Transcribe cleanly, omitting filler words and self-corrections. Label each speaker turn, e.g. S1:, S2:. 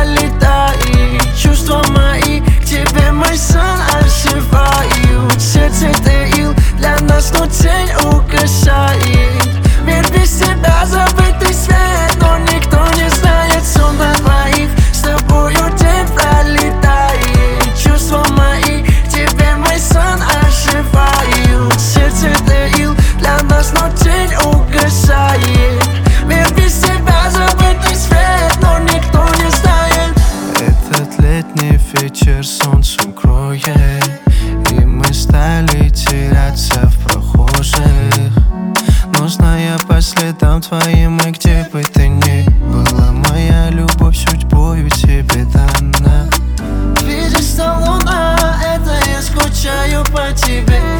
S1: пролетает. Чувства мои к тебе мой сон оживают. Сердце таил для нас, но тень угасает. Мир без тебя забытый свет, но никто не знает сон на двоих. С тобою день пролетает. Чувства мои к тебе мой сон оживают. Сердце таил для нас, но тень угасает. Мир без тебя забытый свет, но никто не знает.
S2: Этот летний вечер солнцем кроет, и мы стали теряться в прохожих. Но зная по следам твоим, и где бы ты ни была, моя любовь судьбою тебе дана.
S1: Видишь, там луна, это я скучаю по тебе.